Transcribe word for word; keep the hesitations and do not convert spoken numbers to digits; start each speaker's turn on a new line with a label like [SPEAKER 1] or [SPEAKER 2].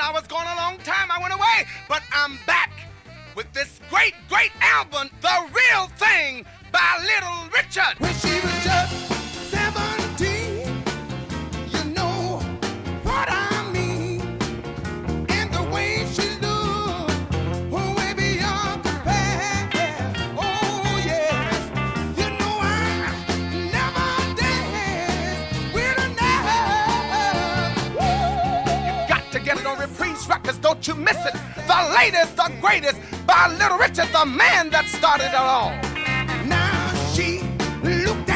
[SPEAKER 1] I was gone a long time. I went away, but I'm back with this great, great album, The Real Thing by Little Richard.
[SPEAKER 2] When she was just seventeen, you know what I mean, and the way she looked, oh, way beyond compare. Oh yes, you know I never danced with another.
[SPEAKER 1] You got to get it on Reprise Records, don't you miss it. The latest, the greatest, by Little Richard, the man that started it all.
[SPEAKER 2] Now she looked